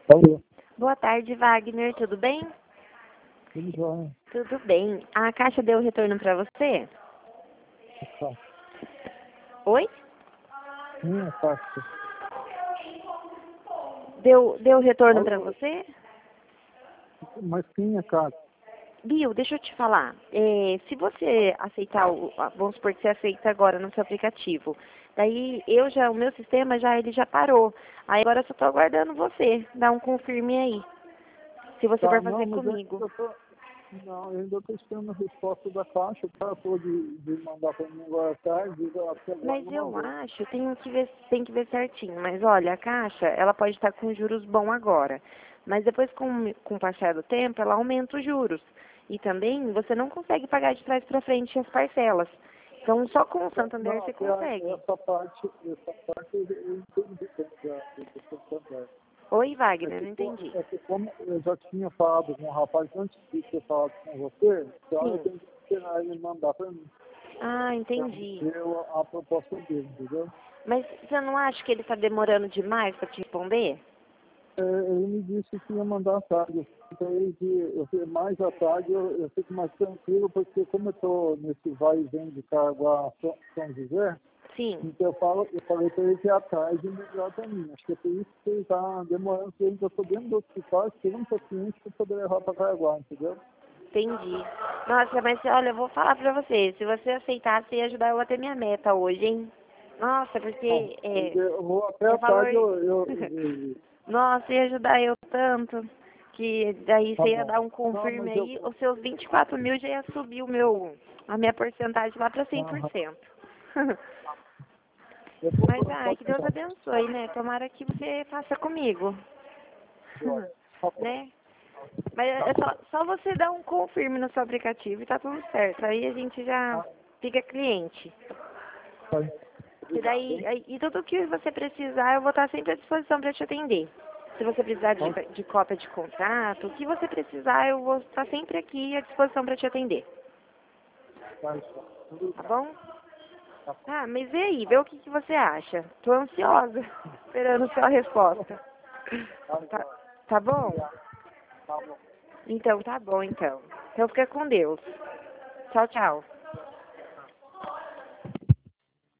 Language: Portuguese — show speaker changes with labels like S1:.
S1: Alô,
S2: Boa tarde, Wagner. Tudo bem?
S1: tudo jóia?
S2: Tudo bem. A Caixa deu retorno para você?
S1: Tá.
S2: Oi?
S1: Minha taxa.
S2: Deu retorno para
S1: Alô,
S2: você?
S1: mas quem é Cássio?
S2: Bill, deixa eu te falar. Se você aceitar, vamos supor que você aceita agora no seu aplicativo. Daí o meu sistema ele já parou. Aí agora eu só estou aguardando você. Dá um confirme aí. Se você
S1: Tá,
S2: for
S1: não,
S2: fazer
S1: mas
S2: comigo.
S1: não, eu ainda estou esperando a resposta da Caixa. O cara falou de mandar para mim agora à tarde, e até agora
S2: Mas
S1: não
S2: eu
S1: mandou.
S2: acho, tem que ver certinho. Mas olha, a Caixa, ela pode estar com juros bons agora. Mas depois, com o passar do tempo, ela aumenta os juros. E também, você não consegue pagar de trás para frente as parcelas. Então, só com o Santander
S1: Não,
S2: você consegue.
S1: essa parte eu entendi do Santander.
S2: Oi,
S1: É
S2: Wagner,
S1: que,
S2: não entendi.
S1: é que como eu já tinha falado com o rapaz antes de ter falado com você, então eu
S2: Sim.
S1: tenho que esperar ele mandar para mim.
S2: Ah,
S1: Para
S2: entendi.
S1: ver a proposta dele, entendeu?
S2: Mas você não acha que ele está demorando demais para te responder?
S1: Ele me disse que ia mandar à tarde. Então, eu fiz mais à tarde, eu fico mais tranquilo, porque como eu estou nesse vai e vem de Caraguá a São José,
S2: Sim.
S1: então eu falei para ele que à tarde é melhor para mim. Acho que é por isso que ele está demorando, porque eu ainda estou dentro do hospital, esperando um paciente para poder levar para Caraguá, entendeu?
S2: Entendi. Nossa, mas olha, eu vou falar pra você. Se você aceitar, você ia ajudar eu a ter minha meta hoje, hein? Nossa,
S1: Bom,
S2: porque
S1: eu vou até
S2: é
S1: à
S2: valor.
S1: tarde,
S2: Nossa, ia ajudar eu tanto. Que daí
S1: tá
S2: você ia
S1: bom.
S2: dar um
S1: Não,
S2: confirme
S1: mas
S2: aí, os seus 24 mil já ia subir a minha porcentagem lá pra
S1: aham,
S2: 100%.
S1: eu vou,
S2: Mas, ai,
S1: pode
S2: que Deus
S1: então.
S2: abençoe, né? Tomara que você faça comigo.
S1: Tá bom.
S2: Né? Mas é só você dar um confirme no seu aplicativo e tá tudo certo. Aí a gente já
S1: Ah,
S2: fica cliente.
S1: tá.
S2: E
S1: Obrigado,
S2: daí,
S1: hein?
S2: e tudo que você precisar, eu vou estar sempre à disposição para te atender. Se você precisar de cópia de contrato, o que você precisar, eu vou estar sempre aqui à disposição para te atender.
S1: Tá, então.
S2: Tá
S1: Obrigado.
S2: bom?
S1: Tá bom.
S2: Ah, mas e aí, vê o que você acha. Tô ansiosa, esperando sua resposta.
S1: Tá,
S2: Tá,
S1: então.
S2: tá bom?
S1: Obrigado. Tá bom.
S2: Então tá bom, então. Então fica com Deus. Tchau, tchau.